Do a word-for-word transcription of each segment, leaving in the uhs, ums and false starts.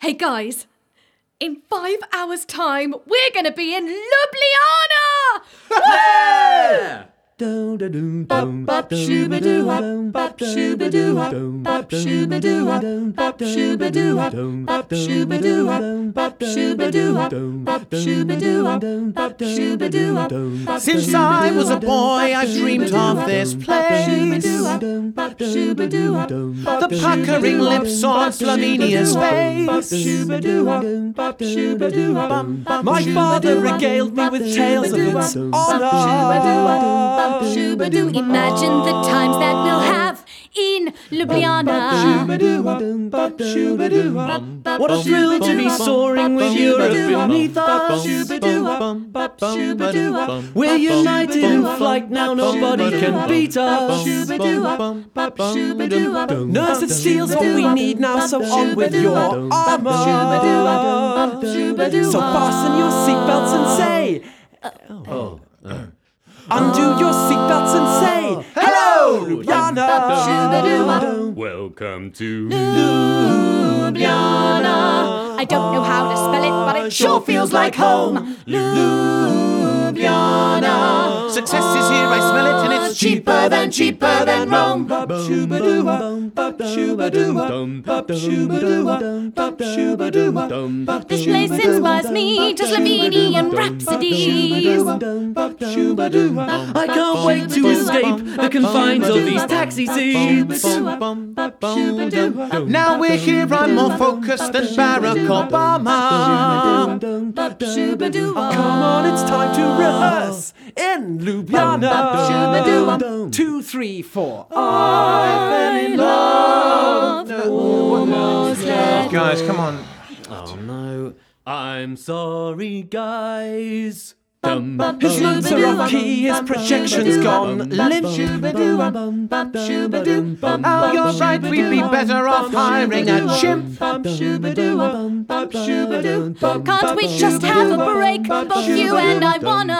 Hey guys, in five hours' time, we're going to be in Ljubljana! Yeah! Since I was a boy, I've dreamed of this place. The puckering lips on Slovenia's face. My father regaled me with tales of its honor. Imagine the times that we'll have in Ljubljana. What a thrill to be soaring with Europe beneath us. We're united in flight now, nobody can beat us. Nerves that steel's what we need now, so on with your armor. So fasten your seatbelts and say, oh. Undo your seatbelts and say, hello, Ljubljana. Welcome to Ljubljana. I don't know how to spell it, but it sure feels like home. Ljubljana. Success is here, I smell it, and it's cheaper than, cheaper than Rome. This place inspires me to Slovenian rhapsodies. I can't wait to escape the confines of these taxi seats. Now we're here, I'm more focused than Barack Obama. Come on, it's time to rehearse in Ljubljana. Two, three, four. I fell in love. Guys, come on. Oh no, I'm sorry guys. His notes are off key, his projection's gone limp. Oh, you're right, we'd be better off hiring a chimp. Can't we just have a break, both you and I wanna?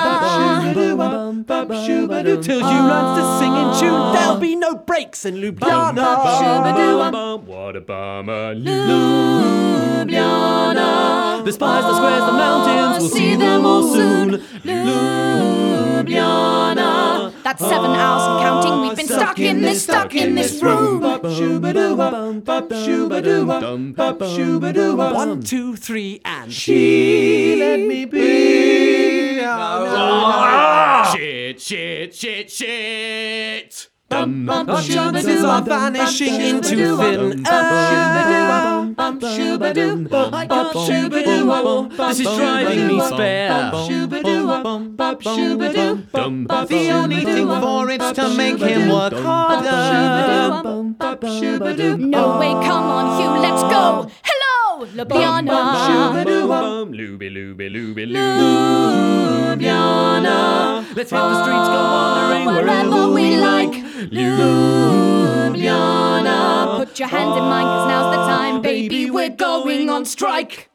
Till you learn to sing in tune, there'll be no breaks in Ljubljana. What a bummer. Ljubljana. The spires, the squares, the mountains, we'll see them all soon. Ljubljana. That's seven hours and counting. We've been stuck in this, stuck in this room. One, two, three, and she let me be. Shit, shit, shit, shit. Our chances are vanishing into thin air. I can't shake it anymore. This is driving me spare. The only thing for it's to make him work harder. No way, come on, Hugh, let's go. Hello, Ljubljana. Luby, luby, luby, Ljubljana. Let's hit the streets, go wandering wherever we like. Ljubljana. Put your hands in mine, cause now's the time, baby, we're going on strike.